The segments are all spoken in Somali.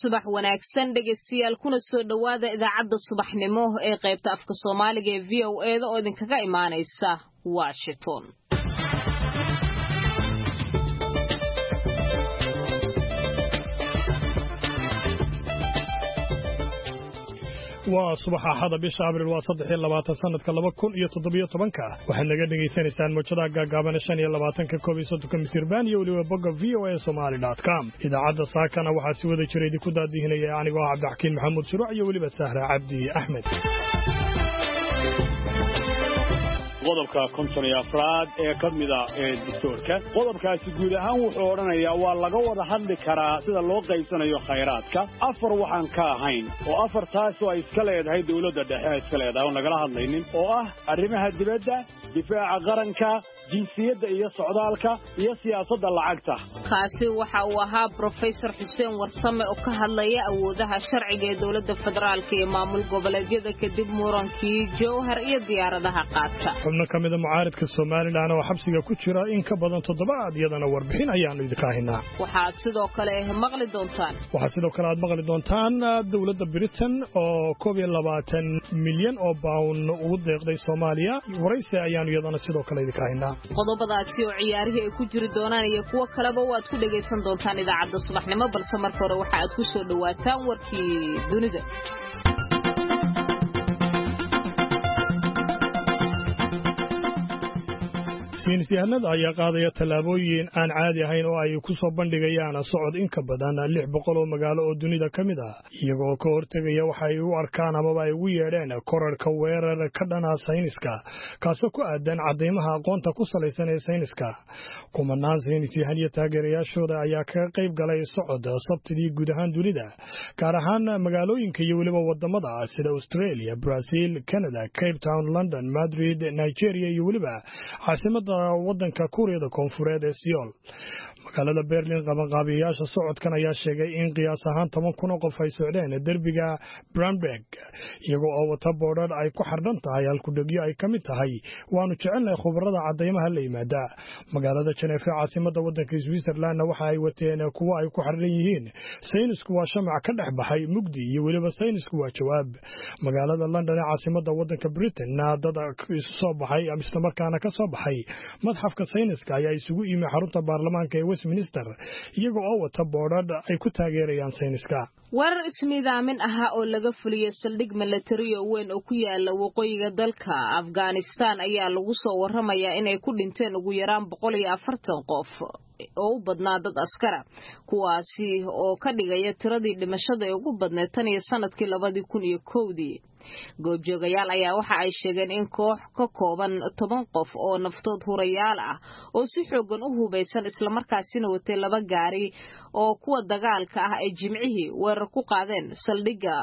subax wanaagsan dhegeystayaal kuna soo dhawaada idaacadda subaxnimo ee qaybta afka Soomaaliga ee VOA oo idinkaga imaanaysa Washington. waa subax axada bisha abriil waa 3 sanadka 2017 waxaad naga dhageysanaysaan mowjadaha gaagaaban 25 ka mitirban iyo waliba bogga voasomali.com idaacadda saakana waxaa si wada jiray ku daadihinaya anigoo Cabdixakiin Maxamuud Shuruuc iyo waliba Sahra Cabdi Axmed qodobka 54 ee kamida ee diktoorka qodobkaasi guud ahaan wuxuu oranayaa waa laga wada hadli karaa sida loo qaybsanayo khayraadka afar waxaan ka ahayn oo afartaas oo ay iska leedahay dawladda dhexe iska leedahay oo nagala hadlaynin oo ah arrimaha dibadda difaaca qaranka jinsiyadda iyo socdaalka iyo siyaasadda lacagta kaasi waxa uu ahaa Professor Xuseen Warsame oo ka hadlaya awoodaha sharciga ee dawladda federaalka iyo maamul goboleedyada kadib murankii Jowhar iyo diyaaradaha qaadka xubno kamida mucaaradka Soomaaliland oo xabsiga ku jira in ka badan 7 iyadana warbixin ayaanu idinka haynaa waxaad sidoo kale maqli doontaan dawladda Britain oo 22 milyan oo pound ugu deeqday Soomaaliya waraysi ayaanu iyadana sidoo kale idinka haynaa qodobadaasi oo ciyaarihii ay ku jiri doonaan iyo kuwa kaleba waad ku dhageysan doontaan idaacadda subaxnimo balse marka hore waxa aad ku soo dhawaataan warkii dunida saynisyahanada ayaa qaadaya tallaabooyin aan caadi ahayn oo ay ku soo bandhigayaan socod in ka badan 600 oo magaalo oo dunida ka mid ah iyagoo ka hortagaya waxa ay u arkaan ama ay ugu yeedheen korarka weerar ka dhana sayniska kaasoo ku aadan cadeymaha aqoonta ku salaysan ee sayniska kumanaan saynisyahan iyo taageerayaashooda ayaa ka qayb galay socod sabtidii guud ahaan dunida gaar ahaan magaalooyinka iyo weliba wadamada sida Australia, Brazil, Canada, Cape Town, London, Madrid, Nigeria iyo weliba caasimada wadanka Kuuriyada Koonfureed ee Seoul magaalada Berlin qabanqaabiyaasha socodkan ayaa sheegay in qiyaas ahaan 10,000 oo qof ay socdeen derbiga Brandenburg iyagoo oo wata boodhar ay ku xardhan tahay halkudhegyo ay ka mid tahay waanu jecelnahay khubarada cadeymaha la yimaada magaalada Geneva caasimada wadanka Switzerland waxa ay wateen kuwa ay ku xardhan yihiin saynisku waa shamac ka dhex baxay mugdi iyo weliba saynisku waa jawaab magaalada London caasimada wadanka Britain dad soo baxay isla markaana ka soo baxay madxafka sayniska ayaa isugu yimid xarunta baarlamaanka ee Westminster iyagoo oo wata boodhar ay ku taageerayaan sayniska warar ismiidaamin aha oo laga fuliyay saldhig military oo weyn oo ku yaala waqooyiga dalka Afghanistan ayaa lagu soo waramayaa inay ku dhinteen ugu yaraan 140 qof oo u badnaa dad askara kuwaasi oo ka dhigaya tiradii dhimashada ee ugu badneed tan iyo sanadkii 2001 goobjoogayaal ayaa waxa ay sheegeen in koox ka kooban 10 qof oo naftood hurayaal ah oo si xoogan u hubeysan isla markaasina watay 2 gaari oo kuwa dagaalka ah ay jimcihii weerar ku qaadeen saldhigga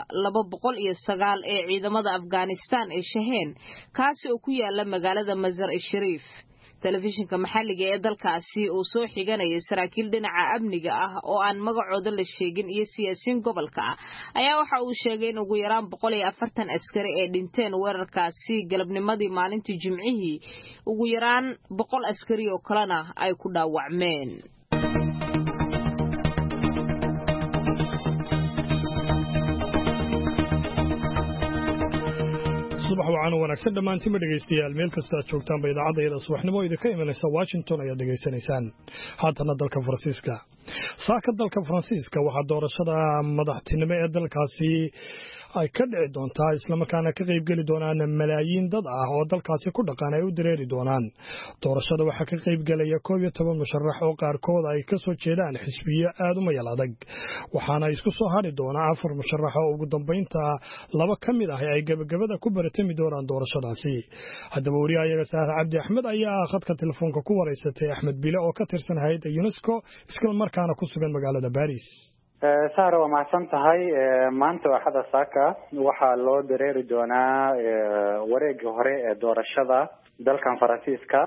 209 ee ciidamada Afghanistan ee Shaheen kaasi oo ku yaala magaalada Mazar-e-Sharif telefishinka maxalliga ee dalkaasi oo soo xiganaya saraakiil dhinaca amniga ah oo aan magacooda la sheegin iyo siyaasiyiin gobolka ah ayaa waxa uu sheegay in ugu yaraan 140 askari ee dhinteen weerarkaasi galabnimadii maalintii Jimcihii ugu yaraan 100 askari oo kalena ay ku dhaawacmeen subax wacan wanaagsan dhamaantiin dhageystayaal meel kasta aad joogtaan bay idaacadda subaxnimo idinka imanaysa Washington ayaad dhageysanaysaan haatana dalka Faransiiska saaka dalka Faransiiska waxa doorashada madaxtinimo ee dalkaasi ay ka dhici doontaa isla markaana ka qayb gali doonaan malaayiin dad ah oo dalkaasi ku dhaqan ay u dareeri doonaan doorashada waxa ka qayb galaya 12 musharax oo qaarkood ay ka soo jeedaan xisbiyo aad u mayal adag waxaana isku soo hari doona 4 musharax oo ugu dambeynta 2 kamid ah ay gabagabada ku baratami doonaan doorashadaasi haddaba wariyaha Sahra Cabdi Axmed ayaa khadka telefoonka ku wareysatay Axmed Bile oo ka tirsan hay'adda UNESCO isla markaana ku sugan magaalada Paris Sahra waa mahadsan tahay maanta waxada saaka waxaa loo dareeri doonaa wareegga hore ee doorashada dalkan Faransiiska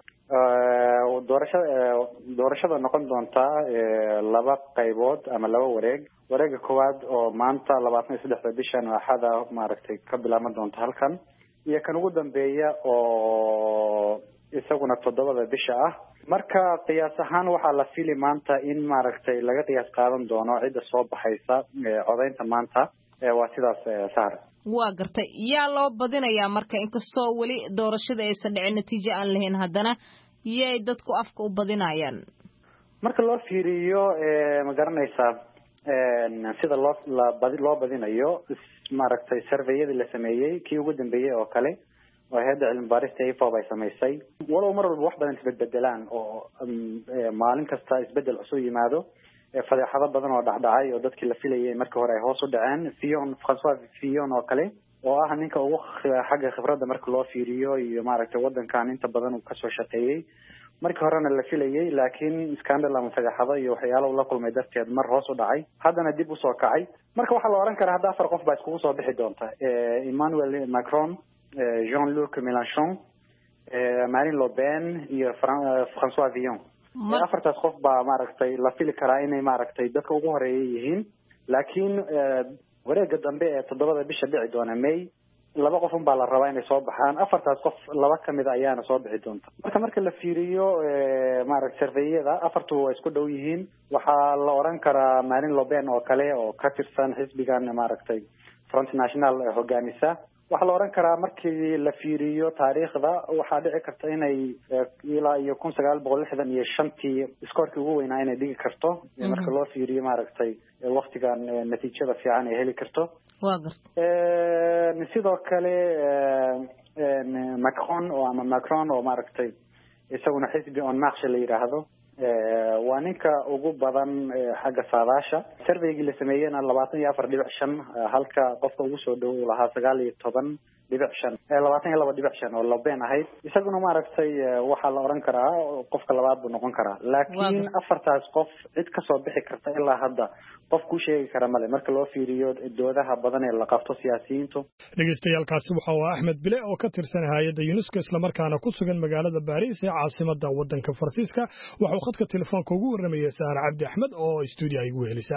doorashada noqon doonta 2 qaybood ama 2 wareeg wareegga koowaad oo maanta 23 bishan waxada maaragtay ka bilaaban doonta halkan iyo kan ugu dambeeya oo isaguna 7 bisha ah marka qiyaas ahaan waxaa la fili maanta in maaragtay laga qiyaas qaadan doono cidda soo baxaysa codaynta maanta waa sidaas saar waa gartay yaa loo badinayaa marka inkastoo weli doorashada aysan dhicin natiijo aan lahayn haddana yay dadku afka u badinayaan marka loo fiiriyo ma garanaysaa sida loo badinayo maaragtay surveyadii la sameeyey kii ugu dambeeyey oo kale oo hay'adda cilmi baarista IFOP ay samaysay walow mar walba wax badan isbedbedelaan oo maalin kasta isbedel cusub yimaado fadeexado badan oo dhacdhacay oo dadkii la filayay markii hore ay hoos u dhaceen François Fillon oo kale oo ah ninka ugu xagga khibradda marka loo fiiriyo iyo maaragtay wadankan inta badan uu kasoo shaqeeyay markii horena la filayay laakiin scandal ama fadeexado iyo waxyaalo la kulmay darteed mar hoos u dhacay haddana dib u soo kacay marka waxaa la oran karaa hadda 4 qof baa iskugu soo bixi doonta Emmanuel Macron Jean-Luc Mélenchon Marine Le Pen iyo François Fillon afartaas qof baa maaragtay la fili karaa inay maaragtay dadka ugu horeeyay yihiin laakiin wareegga dambe ee 7 bisha dhici doona May 2 qof baa la rabaa inay soo baxaan afartaas qof 2 kamid ayaana soo bixi doonta marka la fiiriyo maaragtay surveyada afartu way isku dhow yihiin waxaa la oran karaa Marine Le Pen oo kale oo ka tirsan xisbigan maaragtay Front National hogaamisa waxaa la oran karaa markii la fiiriyo taariikhda waxaa dhici karta inay ilaa iyo 1965 iskoorkii ugu weynaa inay dhigi karto marka loo fiiriyo maaragtay waqtigan natiijada fiican ay heli karto waa gartay sidoo kale Macron oo maaragtay isaguna xisbi on marche la yiraahdo waa ninka ugu badan xagga saadaasha surveygii la sameeyayna 24.5 halka qofka ugu soo dhow lahaa 19.5 22.5 oo labeen ahayd isaguna maaragtay waxa la oran karaa qofka labaad buu noqon karaa laakiin afartaas qof cid ka soo bixi karta ilaa hadda qof ku sheegi kara male marka loo fiiriyo doodaha badan ee la qabto siyaasiyiintu dhageystayaashaasi waxa uu Ahmed Bile oo ka tirsan hay'adda UNESCO isla markaana ku sugan magaalada Paris ee caasimadda waddanka Faransiiska waxa uu khadka telefoonka ugu warramay Saar Cabdi Axmed oo studio ay ugu helisa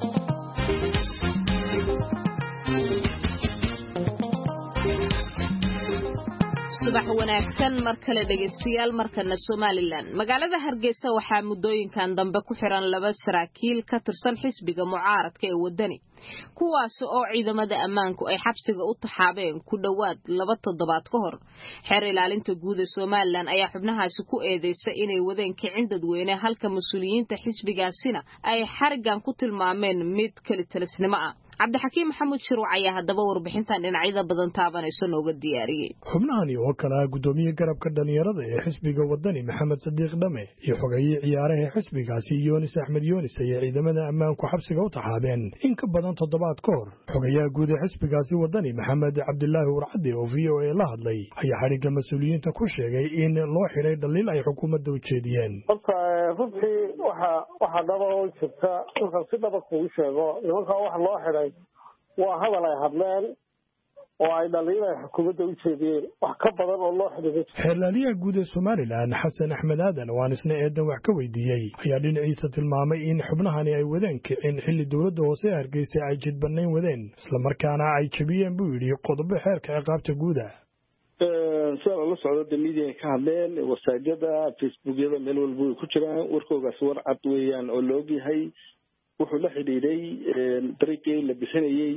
subax wanaagsan mar kale dhageystayaal markana Somaliland magaalada Hargeysa waxaa muddooyinkan dambe ku xiran 2 saraakiil ka tirsan xisbiga mucaaradka ee wadani kuwaas oo ciidamada ammaanku ay xabsiga u taxaabeen ku dhawaad 2 toddobaad ka hor xeer ilaalinta guud ee Somaliland ayaa xubnahaasi ku eedeysay inay wadeen kicin dadweyne halka mas'uuliyiinta xisbigaasina ay xarigan ku tilmaameen mid kali talisnimo ah Cabdixakiim Maxamuud Shiruuc ayaa hadaba warbixintan dhinacyada badan taabanayso nooga diyaariyay xubnahani oo kala gudoomiye garabka dhalinyarada ee xisbiga wadani Maxamed Sadiiq Dhame iyo xogeeye ciyaaraha xisbigaasi Yoonis Axmed Yoonis ayaa ciidamada ammaanku xabsiga u taxaabeen in ka badan toddobaad ka hor xogeyaha guud ee xisbigaasi wadani Maxamed Cabdilaahi Warcadi oo VOA la hadlay ayaa xariga mas'uuliyiinta ku sheegay in loo xiray dhaliil ay xukuumadda u jeediyeen runtii waxa dhabo jirta marka si dhaba ku sheego nimanka wax loo xiray waa hadal ay hadleen oo ay dhaliil ay xukuumadda u jeediyeen wax ka badan oo loo xiray xeelaliyaha guud ee Somaliland Xasan Axmed Aadan oo isna eedan wax ka weydiiyay ayaa dhinaciisa tilmaamay in xubnahani ay wadeen kicin xilli dawladda hoose Hargeysa ay jidbanayn wadeen isla markaana ay jabiyeen buu yiri qodobo xeerka ciqaabta guud sida la socdo media ka hadleen wasaajada Facebookyada meel walba ku jiraan warkoogaas war cad weeyaan oo loo yahay wuxuu la xidhiidhay dariiqii la bixinayay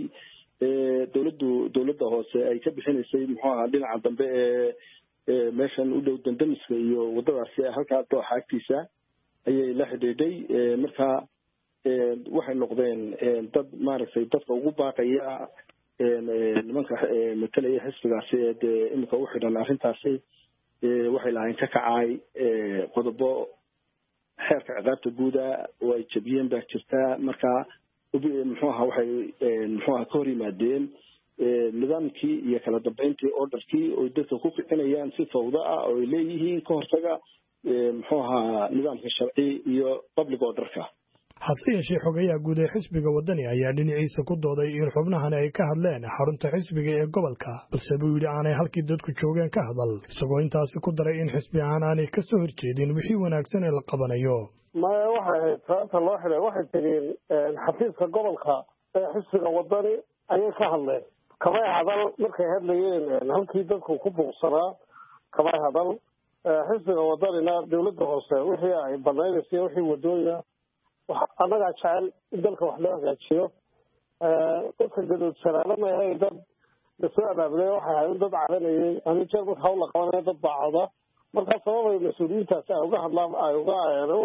dawladda hoose ay ka bixinaysay muxuu ahaa dhinaca dambe ee meeshan u dhow dandamiska iyo wadadaasi halka dooxa agtiisa ayay la xidhiidhay marka waxay noqdeen dad maaragtay dadka ugu baaqaya nimanka matalaya xisbigaasi ee imika u xidhan arrintaasi waxay lahayn ka kacay qodobo xeerka ciqaabta guuda oo ay jabiyeen baa jirta marka muxuu ahaa waxay muxuu ahaa ka hor yimaadeen nidaamkii iyo kala dambeyntii orderkii oo dadka ku kicinayaan si fawda ah oo ay leeyihiin ka hortaga muxuu ahaa nidaamka sharci iyo public orderka hase yeeshee xogeyaha guud ee xisbiga wadani ayaa dhinaciisa ku dooday in xubnahani ay ka hadleen xarunta xisbiga ee gobolka balse buu yidhi aanay halkii dadku joogeen ka hadal isagoo intaasi ku daray in xisbi ahaan aanay ka soo horjeedin wixii wanaagsan ee la qabanayo maya waxay sababta loo xidhay waxay tegeen xafiiska gobolka ee xisbiga wadani ayay ka hadleen kamay hadal markay hadlayeen halkii dadku ku buuqsanaa kamay hadal xisbiga wadanina dawladda hoose wixii ay banaynaysa wixii wadooyina annagaa jecel in dalka wax loo hagaajiyo dadka gadoodsanaan ma ahayn dad lasoo abaabulay waxay ahayd dad cabanayay ani jeer marka hawl la qabanaya dad baacada markaa sababay mas-uuliyiintaasi ay uga hadlaan ay uga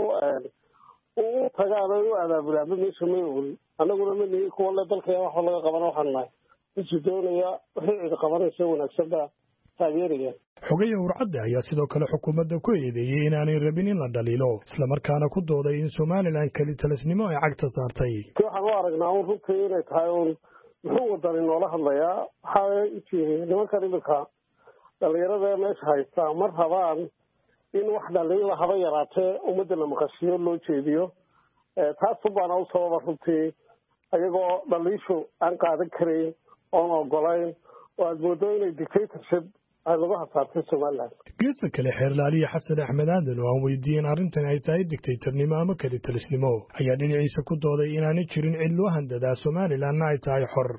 u tagaan ay u abaabulaan meesha may ogin annaguna ma nihi kuwa le dalka wax laga qabana waxaan nahay isu doonaya wixii cid qabanaysa wanaagsan baa taageeraya xogaya urcadde ayaa sidoo kale xukuumadda ku eedeeyey inaanay rabin in la dhaliilo islamarkaana ku dooday in somalilan keli talisnimo ay cagta saartay waxaan u aragnaa un runtii inay tahay un muxuu wadani noola hadlayaa waxaa nimankan iminka dhalinyarada meesha haystaa ma rabaan in wax dhaliila haba yaraatee ummadda la maqashiyo loo jeediyo taasu baana u sababa runtii ayagoo dhaliishu aan qaadan karayn oon ogolayn oo aada moodo inay dictatorship ay lagu hasaartay somalilan geesta kale xeerlaaliya xasan axmed aadan oo aan weydiiyeen arrintan ay tahay dictatornimo ama keli talisnimo ayaa dhinaciisa ku dooday inaanay jirin cid loo handadaa somalilanna ay tahay xor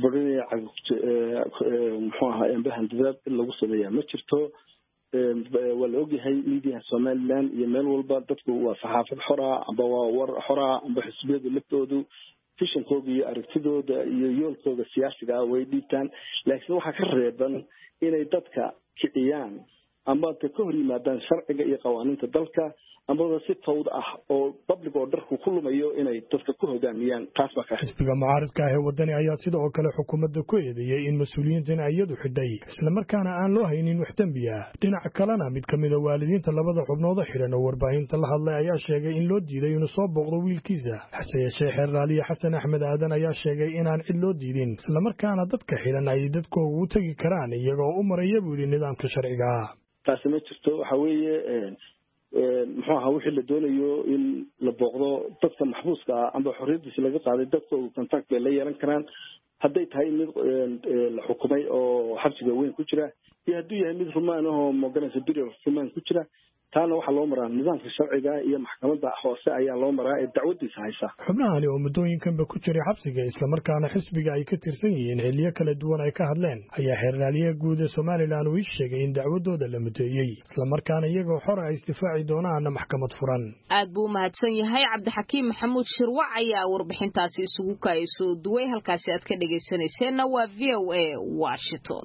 muxuu ahaa embahandadaad in lagu sameeyaa ma jirto waa la ogyahay miidiyaha somalilan iyo meel walba dadku waa saxaafad xora amba waa war xora amba xisbiyada laftoodu fishankooda iyo aragtidooda iyo yoolkooda siyaasiga ah way dhiibtaan laakiin waxaa ka reeban inay dadka kiciyaan amba ka hor yimaadaan sharciga iyo qawaaniinta dalka ambaba si fawd ah oo public oo dharku ku lumayo inay dadka ku hogaamiyaan taas baa ka xisbiga mucaaradka ah ee wadani ayaa sidoo kale xukuumadda ku eedeeyey in mas-uuliyiintan iyadu xidhay islamarkaana aan loo haynin wax dembi ah dhinaca kalena mid ka mid a waalidiinta labada xubnooda xidhan oo warbaahinta la hadlay ayaa sheegay in loo diiday inuu soo booqdo wiilkiisa hase yeeshee xeerlaaliye xasan axmed aadan ayaa sheegay inaan cid loo diidin islamarkaana dadka xidhan ay dadkooga u tegi karaan iyagoo u maraya buu yidhi nidaamka sharciga taasi ma jirto waxa weeye muxuu ahaa wixii la doonayo in la booqdo dadka maxbuuska ah amba xorriyadiisa laga qaaday dadkooda contact bay la yeelan karaan hadday tahay mid la xukumay oo xabsiga weyn ku jira iyo hadduu yahay mid rumaan ahoo moganaysa berial rumaan ku jira taana waxaa loo maraa nidaamka sharciga iyo maxkamadda hoose ayaa loo maraa ee dacwadiisa haysa xubnahani oo muddooyinkanba ku jiray xabsiga islamarkaana xisbiga ay ka tirsan yihiin xilliyo kala duwan ay ka hadleen ayaa xeerlaaliyaha guud ee somalilan uu ii sheegay in dacwadooda la mudeeyey islamarkaana iyagoo xor ay isdifaaci doonaana maxkamad furan aad buu umahadsan yahay cabdixakiim maxamuud shirwac ayaa warbixintaasi isugu kaayasoo duway halkaasi aad ka dhegaysanayseena waa v o a washington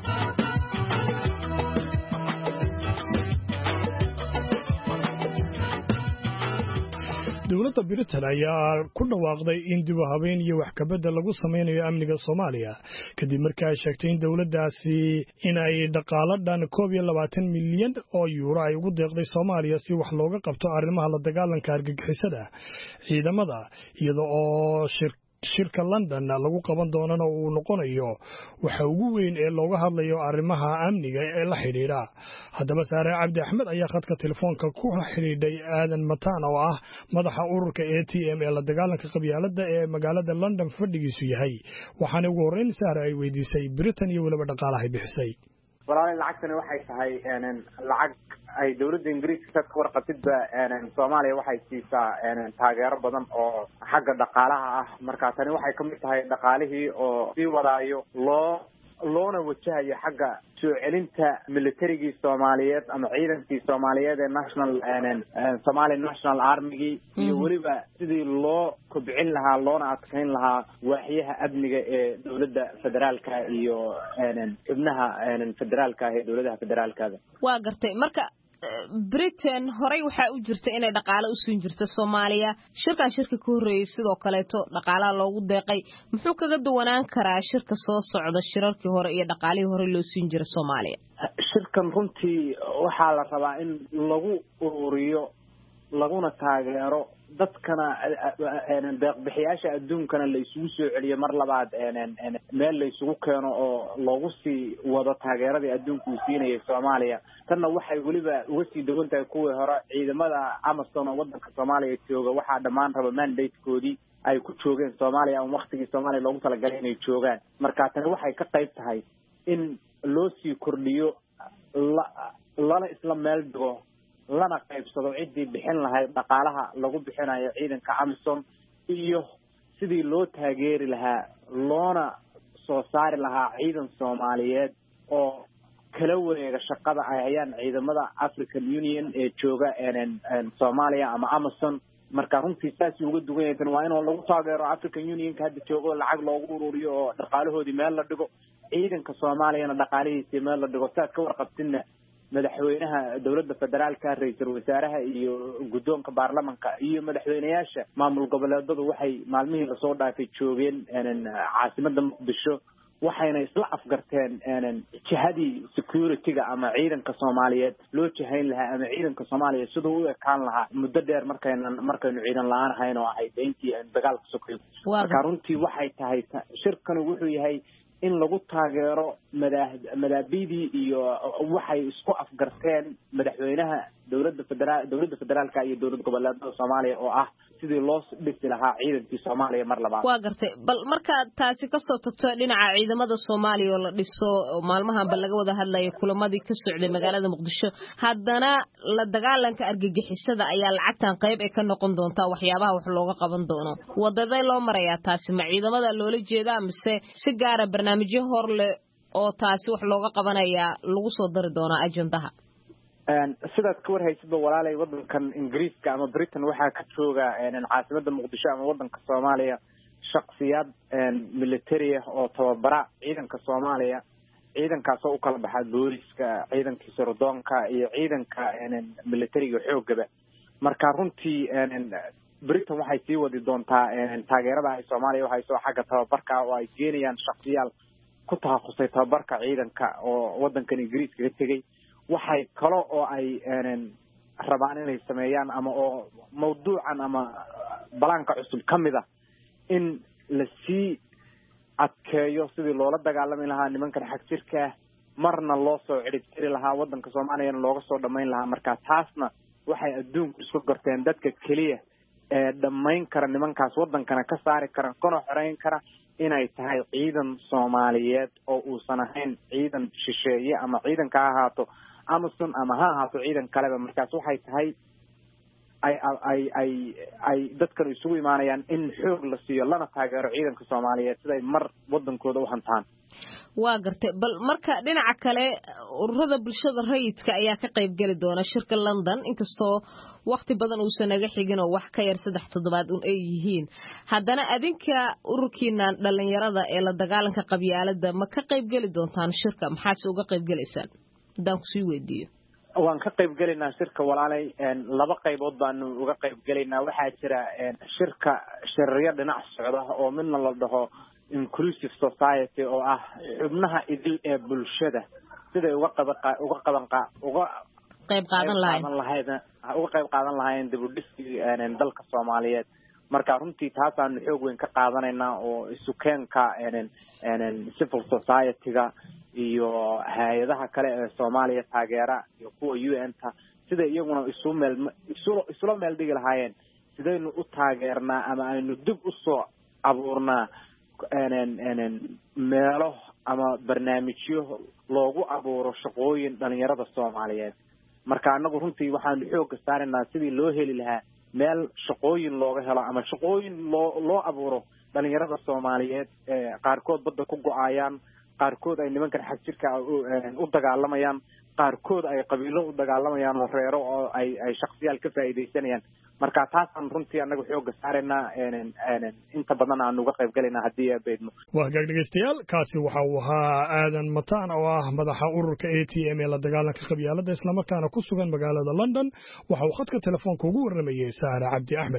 dowladda Britain ayaa ku dhawaaqday in dib u habeyn iyo wax kabedel lagu sameynayo amniga Soomaaliya kadib markii ay sheegtay in dowladdaasi inay dhaqaale dhan 22 milyan oo euro ay ugu deeqday Soomaaliya si wax looga qabto arrimaha la dagaalanka argagixisada ciidamada iyadoo oo shirka London lagu qaban doonana uu noqonayo waxa ugu weyn ee looga hadlayo arrimaha amniga ee la xiriira haddaba Saare Cabdi Axmed ayaa khadka telefoonka ku xiriiday Aadan Mataan oo ah madaxa ururka ATM ee la dagaalanka qabyaaladda ee magaalada London fadhigiisu yahay waxaana ugu horreyn Saare ay weydiisay Britain iyo waliba dhaqaalaha bixisay walaal lacagtani waxay tahay lacag ay dawladda Ingiriiska ka warqatidba Soomaaliya waxay siisaa taageero badan oo xagga dhaqaalaha ah marka tani waxay ka mid tahay dhaqaalihii oo sii wadaayo loona wajahayo xagga soo celinta militarigii Soomaaliyeed ama ciidankii Soomaaliyeed ee Somali National Army iyo waliba sidii loo kobcin lahaa loona adkeyn lahaa waaxyaha amniga ee dawladda federaalka iyo xubnaha federaalka ee dawladaha federaalka waa gartay marka Britain horay waxa u jirta inay dhaqaale u siin jirto Soomaaliya shirka ka horeeyay sidoo kale to dhaqaalaha loogu deeqay muxuu kaga duwanaan karaa shirka soo socda shirarkii hore iyo dhaqaalihii hore loo siin jiray Soomaaliya shirkan runtii waxa la rabaa in lagu ururiyo laguna taageero dadkana deeq bixiyaasha adduunkana la isugu soo celiyo mar labaad meel la isugu keeno oo loogu sii wado taageeradii adduunku uu siinayay Soomaaliya tanna waxay waliba uga sii dawan tahay kuwii hore ciidamada Amazon oo wadanka Soomaaliya jooga waxa dhamaan raba mandate-koodii ay ku joogeen Soomaaliya oo waqtigii Soomaaliya loogu talagalay inay joogaan marka tan waxay ka qayb tahay in loo sii kordhiyo lana isla meel dhigo lana qaybsado cidii bixin lahayd dhaqaalaha lagu bixinayo ciidanka Amazon iyo sidii loo taageeri lahaa loona soo saari lahaa ciidan Soomaaliyeed oo kala wareega shaqada ay hayaan ciidamada African Union ee jooga Soomaaliya ama Amazon marka runtii saasi uga duwan yahay waa in lagu taageero African Union ka hadda joogo lacag loogu ururiyo oo dhaqaalahoodii meel la dhigo ciidanka Soomaaliyana dhaqaalihiisa meel la dhigo saad ka warqabtina madaxweynaha dawladda federaalka ra'iisul wasaaraha iyo guddoonka baarlamaanka iyo madaxweynayaasha maamul goboleedadu waxay maalmihii la soo dhaafay joogeen caasimadda Muqdisho waxayna isla afgarteen jihadii security-ga ama ciidanka Soomaaliyeed loo jihayn lahaa ama ciidanka Soomaaliyeed sidoo u ekaan lahaa muddo dheer markaynu ciidan la'aan ahayn oo ahayd intii dagaalka sokeeyay marka runtii waxay tahay shirkan wuxuu yahay in lagu taageero madaabidii iyo waxay isku afgarteen madaxweynaha dawladda federaalka iyo dawlad goboleedada Soomaaliya oo ah sidii loo dhisi lahaa ciidankii Soomaaliya mar labaad waa gartay bal marka taasi ka soo tagto dhinaca ciidamada Soomaaliya oo la dhiso maalmahan bal laga wada hadlayo kulamadii ka socday magaalada Muqdisho haddana la dagaalanka argagixisada ayaa lacagtan qayb ay ka noqon doontaa waxyaabaha wax looga qaban doono wadada loo marayaa taasi ma ciidamada loola jeedaa mise si gaar ah barnaamijyo hor leh oo taasi wax looga qabanaya lagu soo dari doonaa ajandaha sidaad ka warhaysidba walaalay wadankan Ingiriiska ama Britain waxa ka jooga caasimadda Muqdisho ama wadanka Soomaaliya shakhsiyaad military oo tababara ciidanka Soomaaliya ciidankaas oo u kala baxay booliska ciidanka sirdoonka iyo ciidanka military-ga xoogaba marka runtii Britain waxay sii wadi doontaa taageerada ay Soomaaliya waxay soo xagga tababarka oo ay geenayaan shakhsiyaal ku takhasusay tababarka ciidanka oo wadankan Ingiriiska ka tagay waxay kale oo ay rabaan inay sameeyaan ama oo mawduucan ama balaanka cusub kamida in la sii adkeeyo sidii loola dagaalami lahaa nimankan xag jirka marna loo soo ciribtiri lahaa wadanka Soomaaliya looga soo dhameyn lahaa marka taasna waxay adduunku isku garteen dadka kaliya ee dhameyn kara nimankaas wadankana ka saari kara kana xoreyn kara inay tahay ciidan Soomaaliyeed oo uusan ahayn ciidan shisheeye ama ciidan ka ahaato Amazon ama ha ahaato ciidan kaleba markaas waxay tahay ay dadkan isugu imaanayaan in xoog la siiyo lana taageero ciidanka Soomaaliyeed siday mar wadankooda u hantaan waa gartay bal marka dhinaca kale ururada bulshada rayidka ayaa ka qayb gali doona shirka London inkastoo waqti badan uu sanaga xigin oo wax ka yar 3 toddobaad ay yihiin haddana adinka ururkiina dhalinyarada ee la dagaalanka qabyaaladda ma ka qayb gali doontaan shirka maxaad uga qayb galaysaan hadaan ku sii weydiiyo waan ka qayb galaynaa shirka walaalay laba qaybood baan uga qayb galaynaa waxaa jira shirka shirriyo dhinac socda oo midna la dhaho inclusive society oo ah xubnaha idil ee bulshada sida uga qayb qaadan lahayn dib u dhiska dalka Soomaaliyeed marka runtii taasaan xoog weyn ka qaadanaynaa oo isukeenka civil society-ga iyo hay'adaha kale ee Soomaaliya taageera iyo kuwa UN-ta sida iyaguna isla meel dhigi lahaayeen sidaynu u taageernaa ama aynu dib u soo abuurnaa meelo ama barnaamijyo loogu abuuro shaqooyin dhalinyarada Soomaaliyeed marka anagu runtii waxaan xoog saaraynaa sidii loo heli lahaa meel shaqooyin looga helo ama shaqooyin loo abuuro dhalinyarada Soomaaliyeed qaarkood badda ku go'ayaan qaarkood ay nimankan xag jirka u dagaalamayaan qaarkood ay qabiilo u dagaalamayaan oo reero oo ay shakhsiyaal ka faa'iideysanayaan marka taasaan runtii anagu xoog saaraynaa inta badan aan uga qayb galaynaa haddii ay beedmo waa dhegeystayaal kaasi waxa uu ahaa aadan mataan oo ah madaxa ururka ATM ee la dagaalanka qabyaaladda isla markaana ku sugan magaalada London waxa uu khadka telefoonka ugu warramayay Saara Cabdi Axmed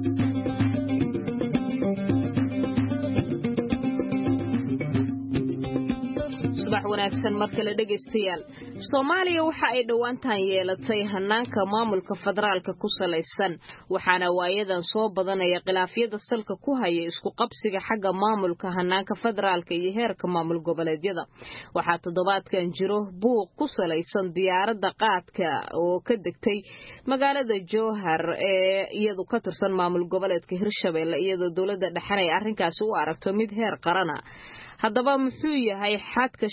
subax wanaagsan marka la dhageystayaal Soomaaliya waxa ay dhawaantan yeelatay hanaanka maamulka federaalka ku salaysan waxaana waayadan soo badanaya khilaafyada salka ku haya isku qabsiga xagga maamulka hanaanka federaalka iyo heerka maamul goboleedyada waxa toddobaadkan jiro buuq ku salaysan diyaaradda qaadka oo ka degtay magaalada Jowhar ee iyadu ka tirsan maamul goboleedka Hirshabeelle iyadoo dawladda dhexe ay arrinkaasi u aragto mid heer qarana haddaba muxuu yahay xadka sharciga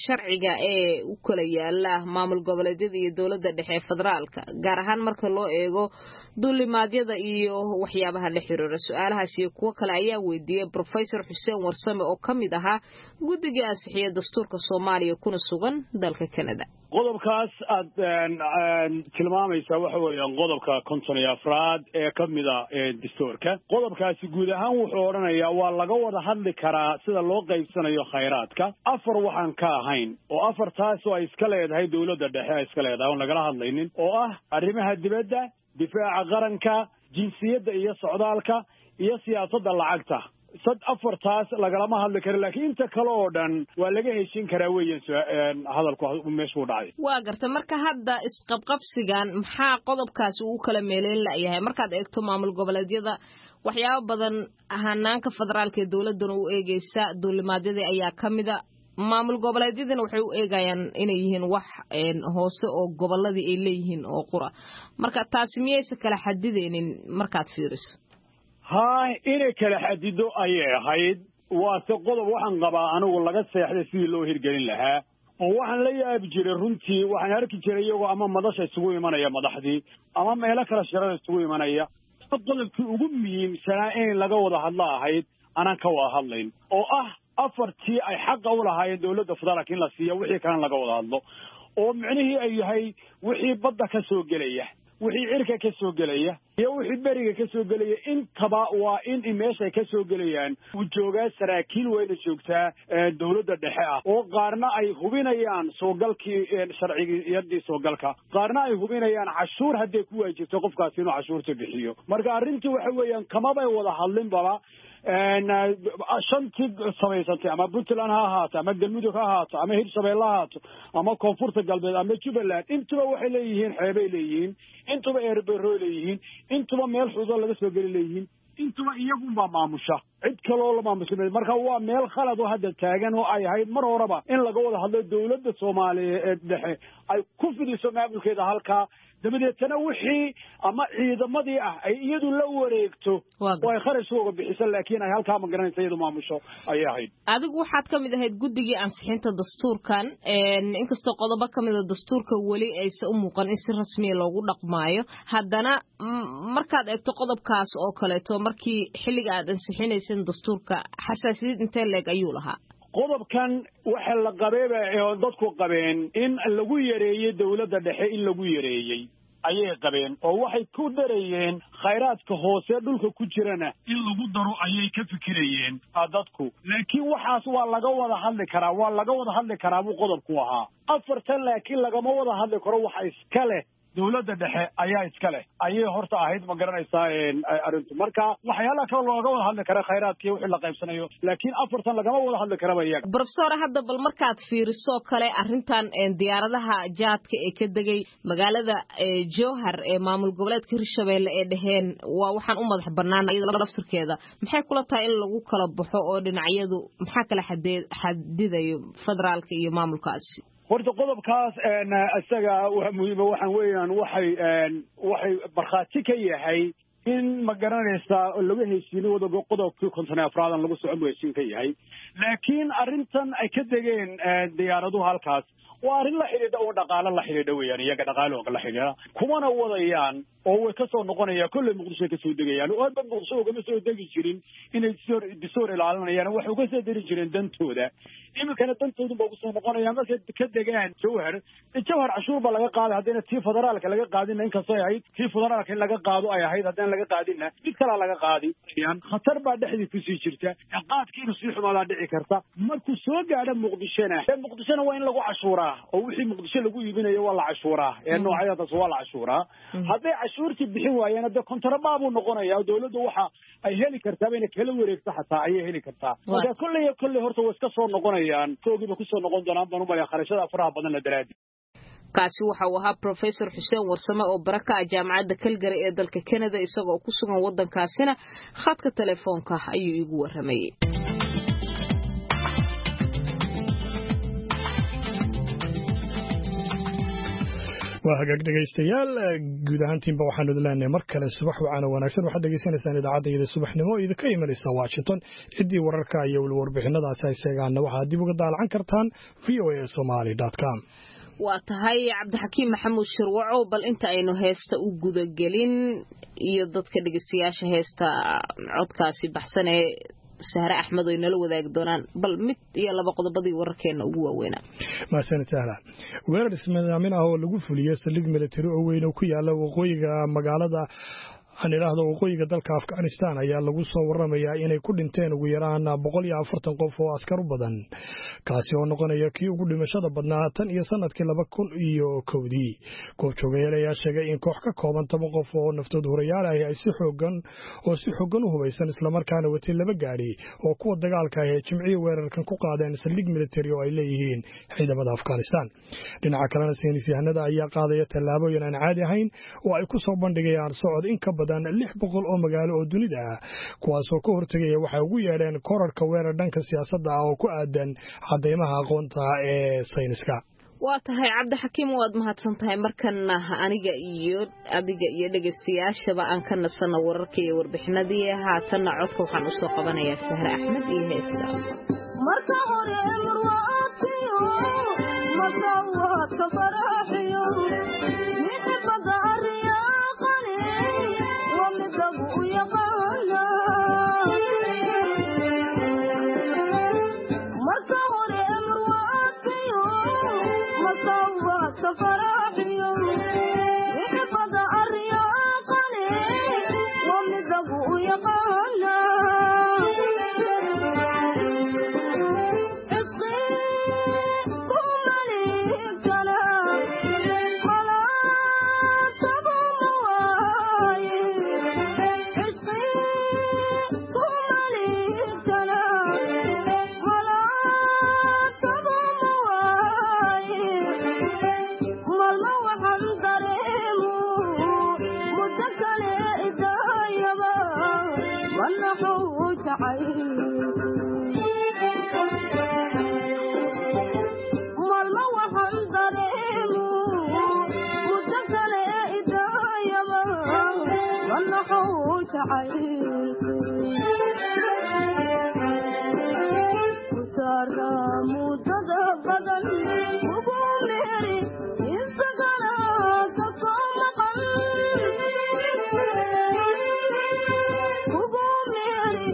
sharciga ee u kala yaala maamul goboleedyada iyo dowladda dhexe ee federaalka gaar ahaan marka loo eego duulimaadyada iyo waxyaabaha la xiriira su'aalahaas iyo kuwo kale ayaa weydiiyey Professor Xuseen Warsame oo ka mid ahaa guddiga ansixiyay dastuurka Soomaaliya kuna sugan dalka Canada. qodobkaas aad tilmaamaysaa waxa weeyaan qodobka 54 ee ka mid ah dastuurka qodobkaasi guud ahaan wuxuu oranayaa waa laga wada hadli karaa sida loo qaybsanayo khayraadka afar waxaan ka ahayn oo afartaas oo ay iska leedahay dawladda dhexe ay iska leedahay oo lagala hadlaynin oo ah arrimaha dibadda difaaca qaranka jinsiyadda iyo socdaalka iyo siyaasadda lacagta afartaas lagalama hadli karo laakiin inta kale oo dhan waa laga heshin karaa weeyaan hadalku meeshuu dhacay waa garta marka hadda isqabqabsigan maxaa qodobkaasi uu kala meeleyn layahay markaad eegto maamul goboleedyada waxyaabo badan hanaanka federaalka ee dawladana u eegaysa duulimaadyadii ayaa ka mida maamul goboleedyadina waxay u eegayaan inay yihiin wax hoose oo goboladii ay leeyihiin oo qura marka taasi miyaysa kala xadideynin markaad fiiriso haa inay kala xadido ayay ahayd waase qodob waxaan qabaa anigu laga seexday sidii loo hirgelin lahaa oo waxaan la yaabi jiray runtii waxaan arki jiray iyagoo ama madasha isugu imanaya madaxdii ama meelo kala shirada isugu imanaya qodobkii ugu muhiimsanaa in laga wada hadlo ahayd anaan ka wada hadlayn oo ah afartii ay xaqa u lahaayeen dawladda federaalka in la siiyo wixii kalena laga wada hadlo oo micnihii ay yahay wixii badda ka soo gelaya wixii cirka ka soo gelaya iyo wixii beriga ka soo gelaya intaba waa in meesha ka soo gelayaan uu joogaa saraakiil weyna joogtaa dawladda dhexe ah oo qaarna ay hubinayaan soogalkii sharciyadii soogalka qaarna ay hubinayaan cashuur hadday ku waajibto qofkaasi inuu cashuurta bixiyo marka arrintii waxa weeyaan kamabay wada hadlinbaba shantii samaysantay ama Puntland ha ahaato ama Galmudug ha ahaato ama Hirshabeelle ha ahaato ama Koonfurta Galbeed ama Jubaland intuba waxay leeyihiin xeebay leeyihiin intuba eerbeero leeyihiin intuba meel xuduud laga soo gali leeyihiin intuba iyagu baa maamusha cid kale oo la maamushay marka waa meel khalad oo hadda taagan oo ay ahayd mar horeba in laga wada hadlo dawladda Soomaaliyeed dhexe ay ku fidiso maamulkeeda halka dabadeetana wixii ama ciidamadii ah ay iyadu la wareegto oo ay kharash uga bixiso laakiin ay halka ma garanayso iyadu maamusho ay ahayd adigu waxaad ka mid ahayd guddigii ansixinta dastuurkan inkastoo qodobo ka mid ah dastuurka weli aysan u muuqan in si rasmi ah loogu dhaqmaayo haddana markaad eegto qodobkaas oo kaleeto markii xilliga aad ansixinaysan dastuurka xasaasiyad intee leeg ayuu lahaa qodobkan waxa la qabeeba ee dadku qabeen in lagu yareeyay dawladda dhexe in lagu yareeyay ayay qabeen oo waxay ku darayeen khayraadka hoose dhulka ku jirana in lagu daro ayay ka fikirayeen dadku laakiin waxaas waa laga wada hadli karaa buu qodobku ahaa afartan laakiin lagama wada hadli karo waxa iska leh dawladda dhexe ayaa iska leh ayay horta ahayd ma garanaysaa arrintu marka waxyaalaha kale looga wada hadli kara khayraadkii wixii la qaybsanayo laakiin afartan lagama wada hadli karaba iyaga professor hadda bal markaad fiiriso kale arrintan diyaaradaha jaadka ee ka degay magaalada Jowhar ee maamul goboleedka Hirshabeelle ee dhaheen waa waxaan u madax bannaan iyada laftirkeeda maxay kula tahay in lagu kala baxo oo dhinacyadu maxaa kala xadidayo federaalka iyo maamulkaasi horta qodobkaas isaga waa muhiim waxaan weeyaan waxay barqaati ka yahay in ma garanaysaa lagu heshiin wada qodobkii 54 lagu soo heshiin ka yahay laakiin arrintan ay ka degeen diyaaraduhu halkaas waa arrin la xiriidha oo dhaqaale la xiriidha weeyaan iyaga dhaqaale oo la xiriidha kumana wadayaan oo way ka soo noqonayaan kulli Muqdisho ka soo degayaan oo aad Muqdisho uga soo degi jirin inay soo ilaalinayaan wax uga soo diri jireen dantooda imikana dantoodu baa soo noqonayaan markay ka degaan Jowhar cashuur baa laga qaaday haddana tii federaalka laga qaadin in kastoo ay ahayd tii federaalka in laga qaado ay ahayd haddana laga qaadina mid kale laga qaadi khatar baa dhexdii ku sii jirta qaadkiina si xumaada dhici karta markuu soo gaadho Muqdishona waa in lagu cashuuraa oo wixii Muqdisho lagu iibinayo waa la cashuuraa noocyadaas waa la cashuuraa hadday cashuurtii bixin waayeen hadda kontrabaabu noqonaya dawladdu waxa ay heli kartaa inay kala wareegto xataa ay heli kartaa marka kulli horta way iska soo noqonayaan koogiba ku soo noqon doonaan baan u malay kharashada faraha badan la daraadi kaasi waxa uu ahaa Professor Xuseen Warsame oo baraka jaamacadda Calgary ee dalka Canada isagoo ku sugan wadankaasina khadka telefoonka ayuu igu warramay waa hagaag dhegaystayaal guud ahaantiinba waxaanu idin leenahay mar kale subax wacan oo wanaagsan waxaad dhegaysanaysaan idaacadda subaxnimo oo idinka imanaysa Washington ciddii wararka iyo warbixinadaasi ay sheegaanna waxaad dib uga daalacan kartaan voasomali.com. waa tahay cabdixakiim maxamuud shirwaco bal inta aynu heesta u gudagelin iyo dadka dhegaystayaasha heesta codkaasi baxsan ee Sahra Axmed oo inala wadaag doonaan bal mid iyo laba qodobadii wararkeena ugu waaweynaa maasan Sahra weerar ismidaamin ah oo lagu fuliyay saldhig military oo weyn oo ku yaala waqooyiga magaalada aan ilaahdo waqooyiga dalka Afghanistan ayaa lagu soo waramayaa inay ku dhinteen ugu yaraan 140 qof oo askar u badan kaasi oo noqonaya kii ugu dhimashada badnaa tan iyo sanadkii 2001 koox joogayal ayaa sheegay in koox ka kooban 10 qof oo naftooda hurayaal ah ay si xoogan u hubaysan isla markaana watay laba gaari oo kuwa dagaalka ah ee jimciye weerarkan ku qaadeen saldhig military oo ay leeyihiin ciidamada Afghanistan dhinaca kalena saynisyahanada ayaa qaadaya tallaabooyin aan caadi ahayn oo ay ku soo bandhigayaan socod in ka badan 600 oo magaalo oo dunida ah kuwaas oo ka hortagaya waxa ugu yeedheen korarka weerar dhanka siyaasadda ah oo ku aadan cadeymaha aqoonta ee sayniska waa tahay cabdixakiim waad mahadsan tahay markana aniga iyo adiga iyo dhegaystayaashaba aan ka nasano wararka iyo warbixinadii haatan codka waxaan u soo qabanayaa Sahra Axmed iyo heesta marka hore marwaatiyo marka faraxiyo midbada ariyaqani wamidagu yaqana marka hore marwaatiyo marka faraxiyo midbada ariyaqani wamidagu yaqana malma waxaan dareemo muddo kale idaayaba wanaxuu jacayl kusaara muddada badan ugu meeri isagana ka soo maqan ugu meeri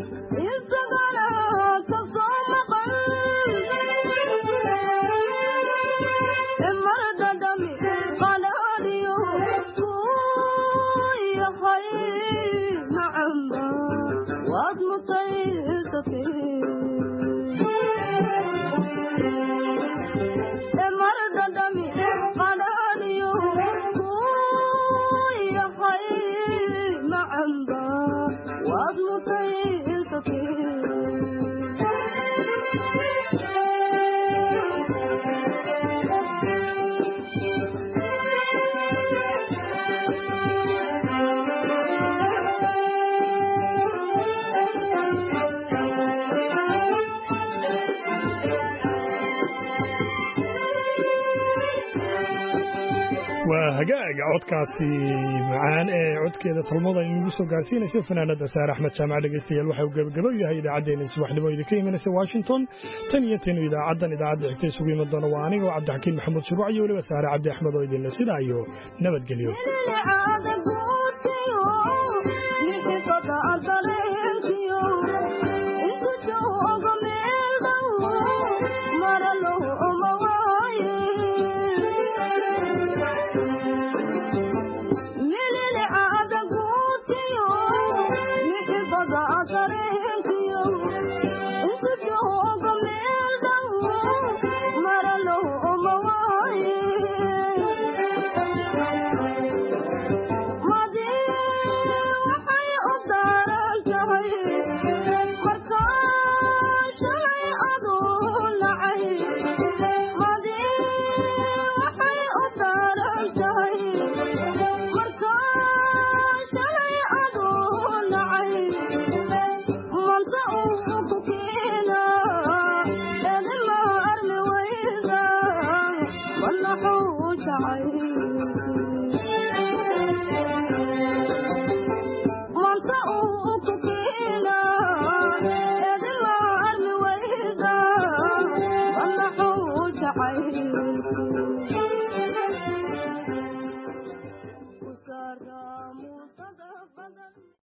hagaaga codkaasi macaan ee codkeeda talmada inagu soo gaarsiinaysa fanaanada Sahra Axmed jaamac dhageystayaal waxa uu gabagabo yahay idaacadeena subaxnimo idinka imanaysa Washington tan iyo tan idaacadda xigtay isugu iman doona waa aniga Cabdixakiim Maxamuud Shirwac iyo waliba Sahra Cabdi Axmed oo idin sidaa iyo nabadgelyo Madi badan